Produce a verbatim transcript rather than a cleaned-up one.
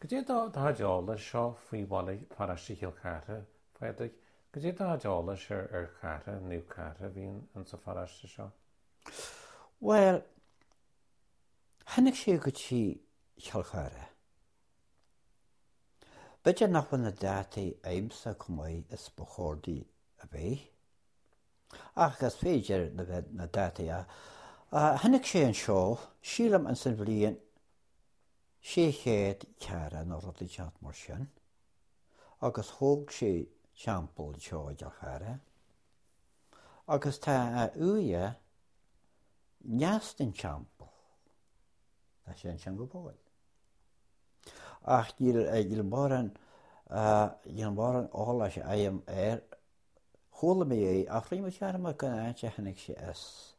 Go dé dá deála seo faoi bhla parastí hiil carta féidir go dé dá deála se ar carta nó carta bhíon an sa farasta seo? Well, hannig sé go tí cheolcháire. Beidir nach bhfuil na dátaí aimsa cumaí is ba chóirdaí a bheith. Agus féidir na bheith na dátaí a. Hannig sé an seo, sílam an san bhliain sé chéad ceara nó rudaí teann mar sin. Agus thóg sé teampall seo a cheolcháire. Agus tá a uaithe neastain teampall. Tá sé an tean go báil. Ach gil baran gil baran ála sé aim ar chola mé é a chríime tearma gan áte hannig sé is